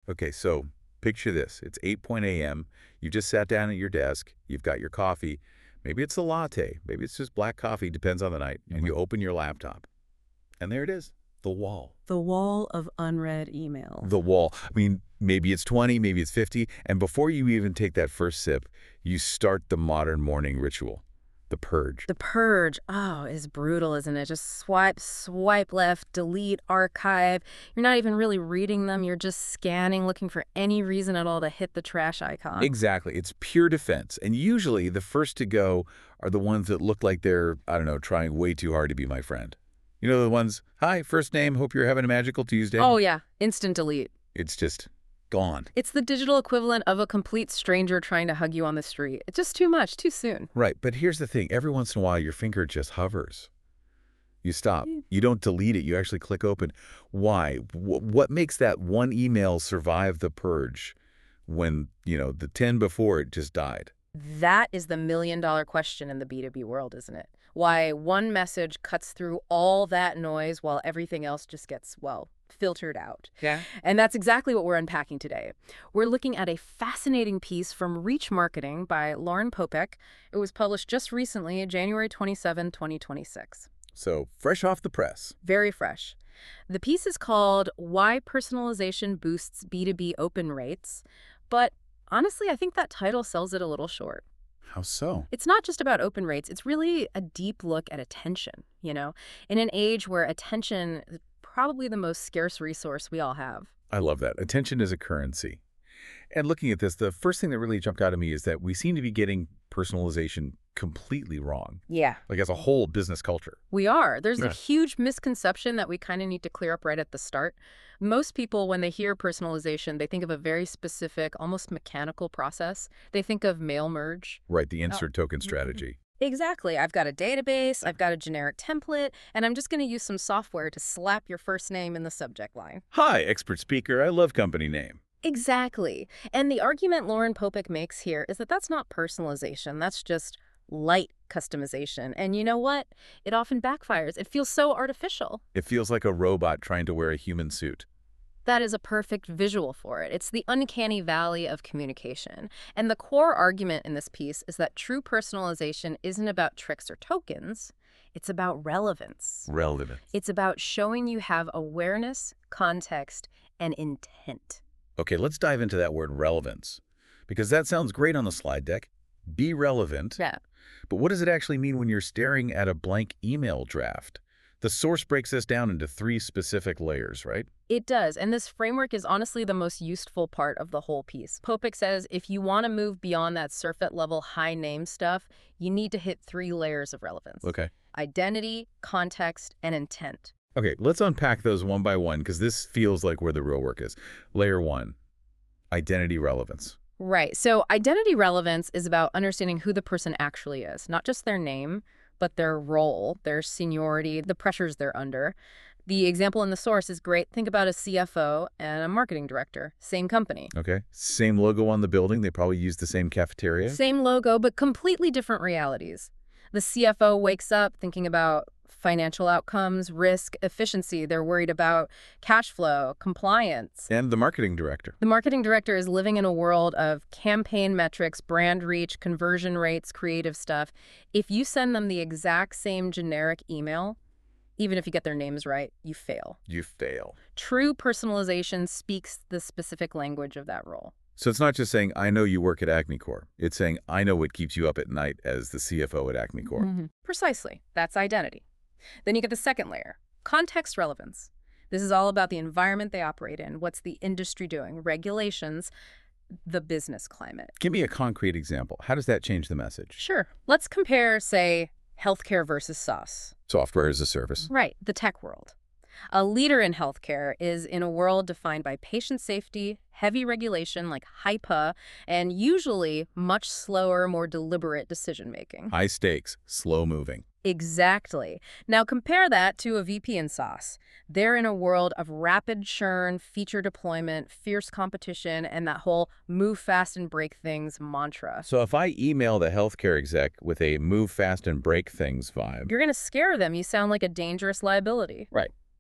Okay, so picture this. It's 8 a.m. You just sat down at your desk. You've got your coffee. Maybe it's a latte. Maybe it's just black coffee. Depends on the night. And you open your laptop. And there it is, the wall. The wall of unread emails. The wall. I mean, maybe it's 20, maybe it's 50. And before you even take that first sip, you start the modern morning ritual, the purge. The purge, is brutal, isn't it? Just swipe left, delete, archive. You're not even really reading them. You're just scanning, looking for any reason at all to hit the trash icon. Exactly. It's pure defense. And usually the first to go are the ones that look like they're, I don't know, trying way too hard to be my friend. You know, the ones, hi, first name, hope you're having a magical Tuesday. Oh, yeah. Instant delete. It's just gone. It's the digital equivalent of a complete stranger trying to hug you on the street. It's just too much, too soon. Right. But here's the thing. Every once in a while, your finger just hovers. You stop. You don't delete it. You actually click open. Why? What makes that one email survive the purge when, the 10 before it just died? That is the million-dollar question in the B2B world, isn't it? Why one message cuts through all that noise while everything else just gets, filtered out. Yeah. And that's exactly what we're unpacking today. We're looking at a fascinating piece from Reach Marketing by Lauren Popek. It was published just recently, January 27, 2026. So fresh off the press. Very fresh. The piece is called Why Personalization Boosts B2B Open Rates, but honestly, I think that title sells it a little short. How so? It's not just about open rates. It's really a deep look at attention, In an age where attention is probably the most scarce resource we all have. I love that. Attention is a currency. And looking at this, the first thing that really jumped out at me is that we seem to be getting personalization completely wrong. Yeah. Like as a whole business culture. We are. There's a Yeah. huge misconception that we kind of need to clear up right at the start. Most people, when they hear personalization, they think of a very specific, almost mechanical process. They think of mail merge. Right, the insert token strategy. Exactly. I've got a database, I've got a generic template, and I'm just going to use some software to slap your first name in the subject line. Hi, expert speaker. I love company name. Exactly. And the argument Lauren Popek makes here is that that's not personalization. That's just light customization. And you know what? It often backfires. It feels so artificial. It feels like a robot trying to wear a human suit. That is a perfect visual for it. It's the uncanny valley of communication. And the core argument in this piece is that true personalization isn't about tricks or tokens. It's about relevance. Relevant. It's about showing you have awareness, context, and intent. Okay, let's dive into that word relevance. Because that sounds great on the slide deck. Be relevant. Yeah. But what does it actually mean when you're staring at a blank email draft? The source breaks this down into 3 specific layers, right? It does, and this framework is honestly the most useful part of the whole piece. Popek says if you want to move beyond that surface-level high-name stuff, you need to hit 3 layers of relevance. Okay. Identity, context, and intent. Okay, let's unpack those one by one because this feels like where the real work is. Layer 1, identity relevance. Right, so identity relevance is about understanding who the person actually is, not just their name, but their role, their seniority, the pressures they're under. The example in the source is great. Think about a CFO and a marketing director, same company. Okay. Same logo on the building. They probably use the same cafeteria. Same logo, but completely different realities. The CFO wakes up thinking about financial outcomes, risk, efficiency. They're worried about cash flow, compliance. And the marketing director. The marketing director is living in a world of campaign metrics, brand reach, conversion rates, creative stuff. If you send them the exact same generic email, even if you get their names right, you fail. You fail. True personalization speaks the specific language of that role. So it's not just saying, I know you work at Acme Corp. It's saying, I know what keeps you up at night as the CFO at Acme Corp. Precisely. That's identity. Then you get the second layer, context relevance. This is all about the environment they operate in. What's the industry doing? Regulations, the business climate. Give me a concrete example. How does that change the message? Sure. Let's compare, say, healthcare versus SaaS. Software as a service. Right, the tech world. A leader in healthcare is in a world defined by patient safety, heavy regulation like HIPAA, and usually much slower, more deliberate decision-making. High stakes, slow moving. Exactly. Now compare that to a VP in SaaS. They're in a world of rapid churn, feature deployment, fierce competition, and that whole move fast and break things mantra. So if I email the healthcare exec with a move fast and break things vibe. You're going to scare them. You sound like a dangerous liability. Right.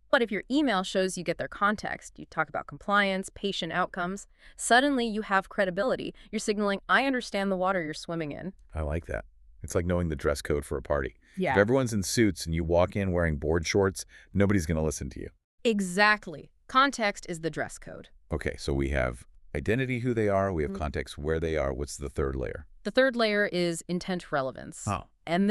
But if your email shows you get their context, you talk about compliance, patient outcomes, suddenly you have credibility. You're signaling, I understand the water you're swimming in. I like that. It's like knowing the dress code for a party. Yeah. If everyone's in suits and you walk in wearing board shorts, nobody's going to listen to you. Exactly. Context is the dress code. Okay, so we have identity, who they are. We have context, where they are. What's the third layer? The third layer is intent relevance. Oh. And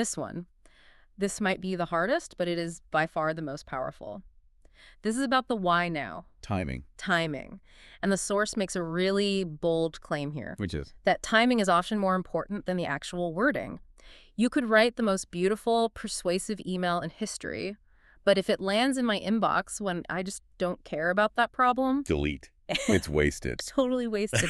this might be the hardest, but it is by far the most powerful. This is about the why now. Timing. Timing. And the source makes a really bold claim here. Which is? That timing is often more important than the actual wording. You could write the most beautiful, persuasive email in history, but if it lands in my inbox when I just don't care about that problem, Delete. It's wasted. totally wasted.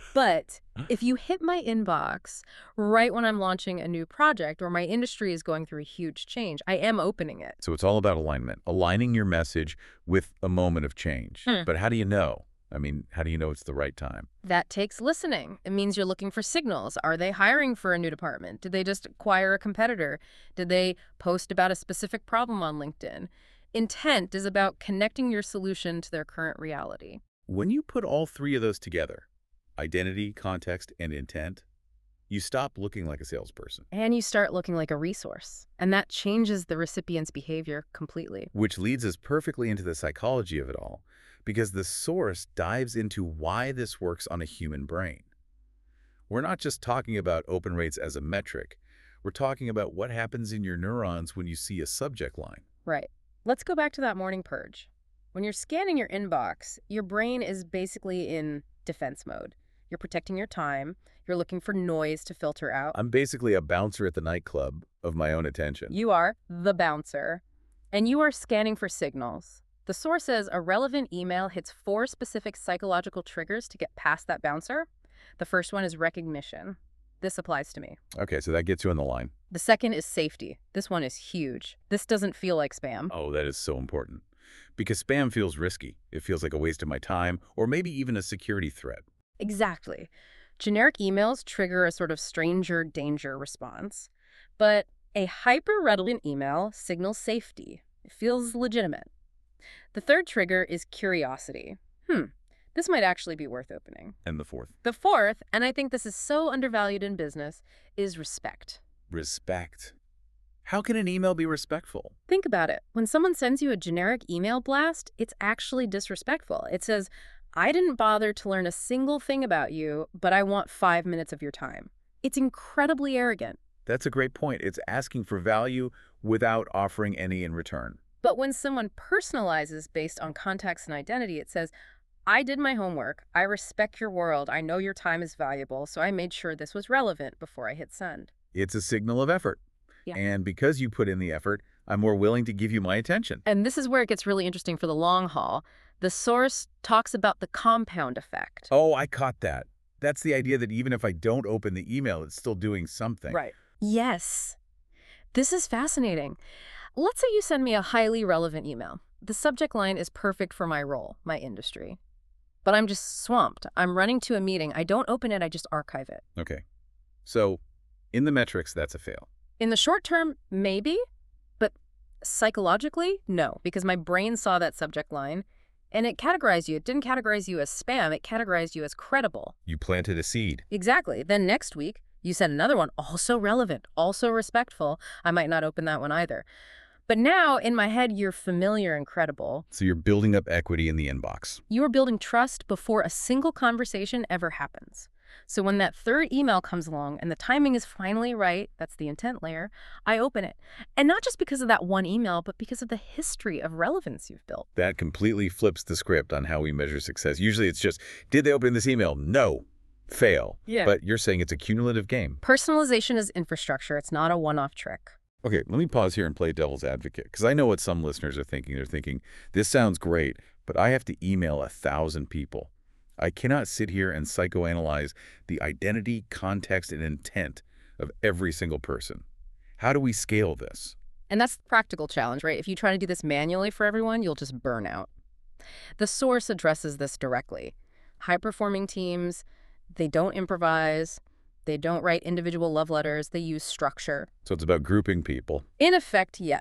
But if you hit my inbox right when I'm launching a new project or my industry is going through a huge change, I am opening it. So it's all about alignment, aligning your message with a moment of change. But how do you know? I mean, how do you know it's the right time? That takes listening. It means you're looking for signals. Are they hiring for a new department? Did they just acquire a competitor? Did they post about a specific problem on LinkedIn? Intent is about connecting your solution to their current reality. When you put all three of those together, identity, context, and intent, you stop looking like a salesperson. And you start looking like a resource. And that changes the recipient's behavior completely. Which leads us perfectly into the psychology of it all, because the source dives into why this works on a human brain. We're not just talking about open rates as a metric. We're talking about what happens in your neurons when you see a subject line. Right. Let's go back to that morning purge. When you're scanning your inbox, your brain is basically in defense mode. You're protecting your time. You're looking for noise to filter out. I'm basically a bouncer at the nightclub of my own attention. You are the bouncer. And you are scanning for signals. The source says a relevant email hits 4 specific psychological triggers to get past that bouncer. The first one is recognition. This applies to me. Okay, so that gets you on the line. The second is safety. This one is huge. This doesn't feel like spam. Oh, that is so important. Because spam feels risky. It feels like a waste of my time, or maybe even a security threat. Exactly. Generic emails trigger a sort of stranger danger response. But a hyper-relevant email signals safety. It feels legitimate. The third trigger is curiosity. This might actually be worth opening. And the fourth? The fourth, and I think this is so undervalued in business, is respect. Respect. How can an email be respectful? Think about it. When someone sends you a generic email blast, it's actually disrespectful. It says, I didn't bother to learn a single thing about you, but I want 5 minutes of your time. It's incredibly arrogant. That's a great point. It's asking for value without offering any in return. But when someone personalizes based on context and identity, it says, I did my homework. I respect your world. I know your time is valuable, so I made sure this was relevant before I hit send. It's a signal of effort. Yeah. And because you put in the effort, I'm more willing to give you my attention. And this is where it gets really interesting for the long haul. The source talks about the compound effect. Oh, I caught that. That's the idea that even if I don't open the email, it's still doing something. Right. Yes. This is fascinating. Let's say you send me a highly relevant email. The subject line is perfect for my role, my industry. But I'm just swamped. I'm running to a meeting. I don't open it. I just archive it. Okay. So in the metrics, that's a fail. In the short term, maybe. But psychologically, no. Because my brain saw that subject line and it categorized you. It didn't categorize you as spam. It categorized you as credible. You planted a seed. Exactly. Then next week, you send another one, also relevant, also respectful. I might not open that one either. But now, in my head, you're familiar and credible. So you're building up equity in the inbox. You are building trust before a single conversation ever happens. So when that third email comes along and the timing is finally right, that's the intent layer, I open it. And not just because of that one email, but because of the history of relevance you've built. That completely flips the script on how we measure success. Usually it's just, did they open this email? No. Fail. Yeah. But you're saying it's a cumulative game. Personalization is infrastructure. It's not a one-off trick. Okay, let me pause here and play devil's advocate, because I know what some listeners are thinking. They're thinking, this sounds great, but I have to email 1,000 people. I cannot sit here and psychoanalyze the identity, context, and intent of every single person. How do we scale this? And that's the practical challenge, right? If you try to do this manually for everyone, you'll just burn out. The source addresses this directly. High-performing teams, they don't improvise. They don't write individual love letters. They use structure. So it's about grouping people. In effect, yes.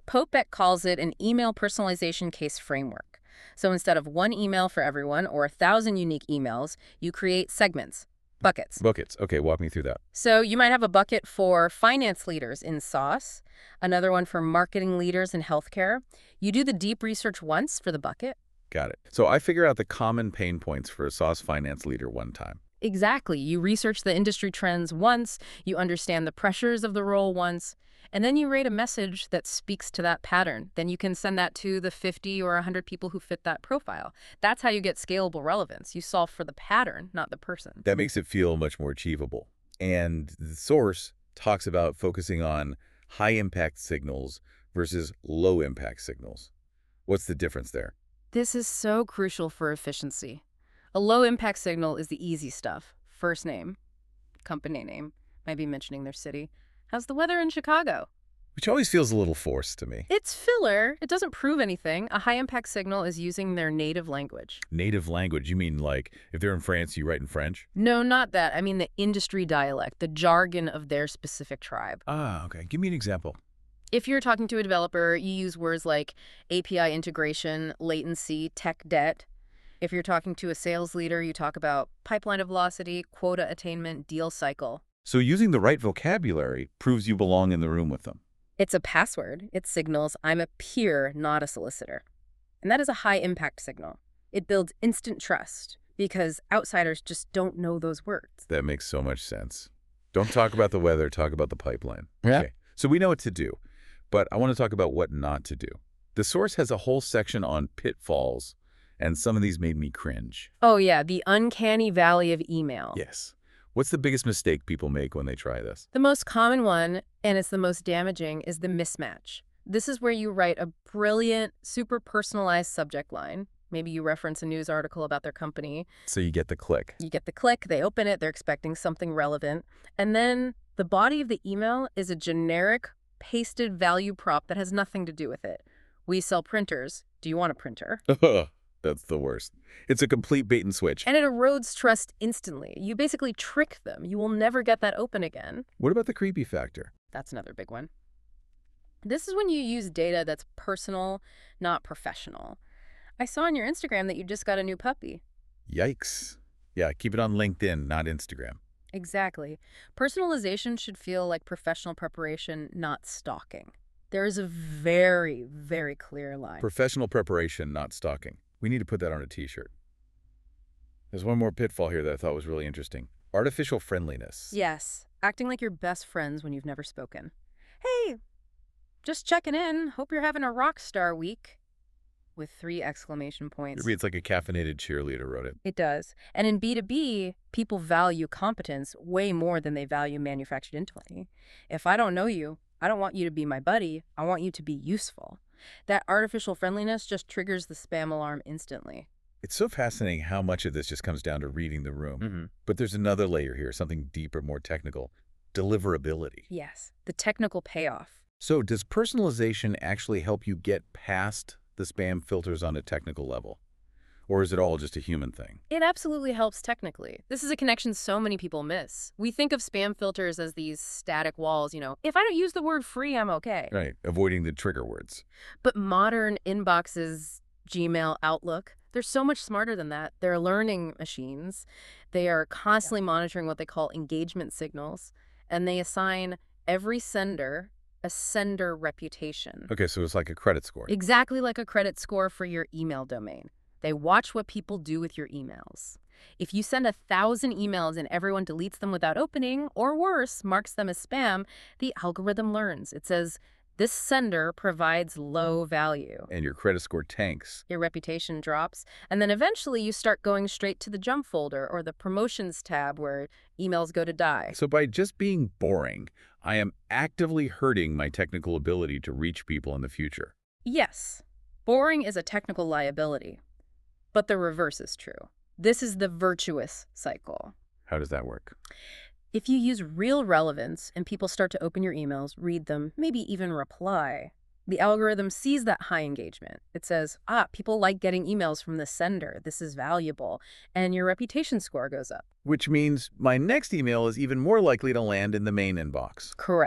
Popek calls it an email personalization case framework. So instead of one email for everyone or 1,000 unique emails, you create segments, buckets. Buckets. Okay, walk me through that. So you might have a bucket for finance leaders in SaaS, another one for marketing leaders in healthcare. You do the deep research once for the bucket. Got it. So I figure out the common pain points for a sauce finance leader one time. Exactly. You research the industry trends once, you understand the pressures of the role once, and then you rate a message that speaks to that pattern. Then you can send that to the 50 or 100 people who fit that profile. That's how you get scalable relevance. You solve for the pattern, not the person. That makes it feel much more achievable. And the source talks about focusing on high-impact signals versus low-impact signals. What's the difference there? This is so crucial for efficiency. A low-impact signal is the easy stuff. First name, company name, might be mentioning their city. How's the weather in Chicago? Which always feels a little forced to me. It's filler. It doesn't prove anything. A high-impact signal is using their native language. Native language, you mean like if they're in France, you write in French? No, not that. I mean the industry dialect, the jargon of their specific tribe. Ah, okay. Give me an example. If you're talking to a developer, you use words like API integration, latency, tech debt. If you're talking to a sales leader, you talk about pipeline velocity, quota attainment, deal cycle. So using the right vocabulary proves you belong in the room with them. It's a password. It signals I'm a peer, not a solicitor. And that is a high-impact signal. It builds instant trust because outsiders just don't know those words. That makes so much sense. Don't talk about the weather, talk about the pipeline. Yeah. Okay. So we know what to do, but I want to talk about what not to do. The source has a whole section on pitfalls, and some of these made me cringe. Oh yeah, the uncanny valley of email. Yes. What's the biggest mistake people make when they try this? The most common one, and it's the most damaging, is the mismatch. This is where you write a brilliant, super personalized subject line. Maybe you reference a news article about their company. So you get the click. You get the click, they open it, they're expecting something relevant. And then the body of the email is a generic, pasted value prop that has nothing to do with it. We sell printers. Do you want a printer? That's the worst. It's a complete bait and switch. And it erodes trust instantly. You basically trick them. You will never get that open again. What about the creepy factor? That's another big one. This is when you use data that's personal, not professional. I saw on your Instagram that you just got a new puppy. Yikes. Yeah, keep it on LinkedIn, not Instagram. Exactly. Personalization should feel like professional preparation, not stalking. There is a very, very clear line. Professional preparation, not stalking. We need to put that on a t-shirt. There's one more pitfall here that I thought was really interesting. Artificial friendliness. Yes, acting like you're best friends when you've never spoken. Hey, just checking in. Hope you're having a rock star week. With 3 exclamation points. It reads like a caffeinated cheerleader wrote it. It does. And in B2B, people value competence way more than they value manufactured intellect. If I don't know you, I don't want you to be my buddy. I want you to be useful. That artificial friendliness just triggers the spam alarm instantly. It's so fascinating how much of this just comes down to reading the room. Mm-hmm. But there's another layer here, something deeper, more technical. Deliverability. Yes, the technical payoff. So does personalization actually help you get past the spam filters on a technical level? Or is it all just a human thing? It absolutely helps technically. This is a connection so many people miss. We think of spam filters as these static walls, if I don't use the word free, I'm okay. Right, avoiding the trigger words. But modern inboxes, Gmail, Outlook, they're so much smarter than that. They're learning machines. They are constantly monitoring what they call engagement signals, and they assign every sender a sender reputation. Okay, so it's like a credit score. Exactly like a credit score for your email domain. They watch what people do with your emails. If you send 1,000 emails and everyone deletes them without opening, or worse, marks them as spam, the algorithm learns. It says, this sender provides low value. And your credit score tanks. Your reputation drops, and then eventually you start going straight to the junk folder or the promotions tab where emails go to die. So by just being boring, I am actively hurting my technical ability to reach people in the future. Yes, boring is a technical liability, but the reverse is true. This is the virtuous cycle. How does that work? If you use real relevance and people start to open your emails, read them, maybe even reply, the algorithm sees that high engagement. It says, people like getting emails from the sender. This is valuable. And your reputation score goes up. Which means my next email is even more likely to land in the main inbox. Correct.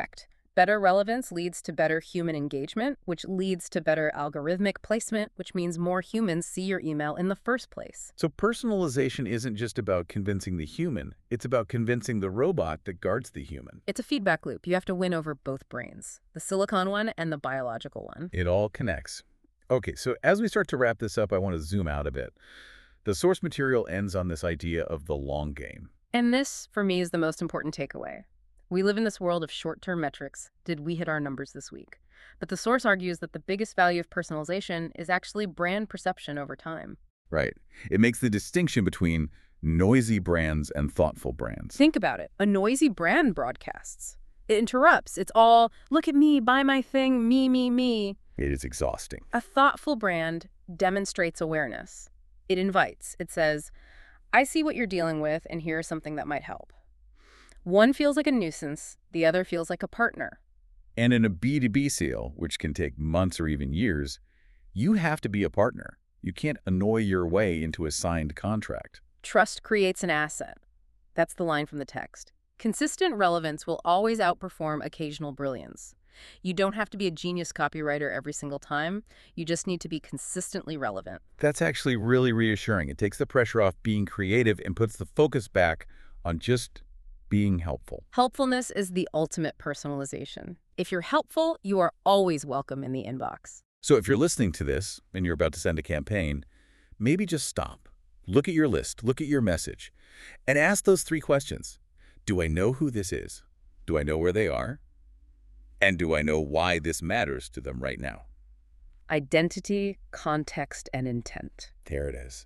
Better relevance leads to better human engagement, which leads to better algorithmic placement, which means more humans see your email in the first place. So personalization isn't just about convincing the human, it's about convincing the robot that guards the human. It's a feedback loop. You have to win over both brains, the silicon one and the biological one. It all connects. Okay, so as we start to wrap this up, I want to zoom out a bit. The source material ends on this idea of the long game. And this, for me, is the most important takeaway. We live in this world of short-term metrics. Did we hit our numbers this week? But the source argues that the biggest value of personalization is actually brand perception over time. Right. It makes the distinction between noisy brands and thoughtful brands. Think about it. A noisy brand broadcasts. It interrupts. It's all, look at me, buy my thing, me, me, me. It is exhausting. A thoughtful brand demonstrates awareness. It invites. It says, I see what you're dealing with, and here's something that might help. One feels like a nuisance, the other feels like a partner. And in a B2B sale, which can take months or even years, you have to be a partner. You can't annoy your way into a signed contract. Trust creates an asset. That's the line from the text. Consistent relevance will always outperform occasional brilliance. You don't have to be a genius copywriter every single time. You just need to be consistently relevant. That's actually really reassuring. It takes the pressure off being creative and puts the focus back on just being helpful. Helpfulness is the ultimate personalization. If you're helpful, you are always welcome in the inbox. So if you're listening to this and you're about to send a campaign, maybe just stop. Look at your list, look at your message, and ask those 3 questions. Do I know who this is? Do I know where they are? And do I know why this matters to them right now? Identity, context, and intent. There it is.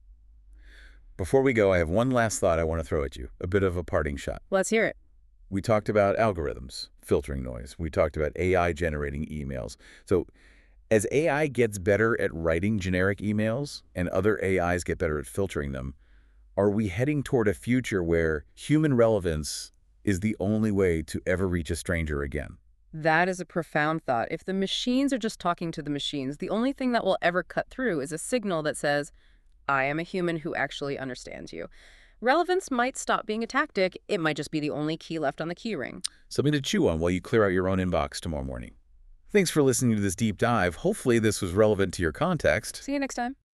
Before we go, I have one last thought I want to throw at you, a bit of a parting shot. Let's hear it. We talked about algorithms, filtering noise. We talked about AI generating emails. So as AI gets better at writing generic emails and other AIs get better at filtering them, are we heading toward a future where human relevance is the only way to ever reach a stranger again? That is a profound thought. If the machines are just talking to the machines, the only thing that will ever cut through is a signal that says, I am a human who actually understands you. Relevance might stop being a tactic. It might just be the only key left on the key ring. Something to chew on while you clear out your own inbox tomorrow morning. Thanks for listening to this deep dive. Hopefully this was relevant to your context. See you next time.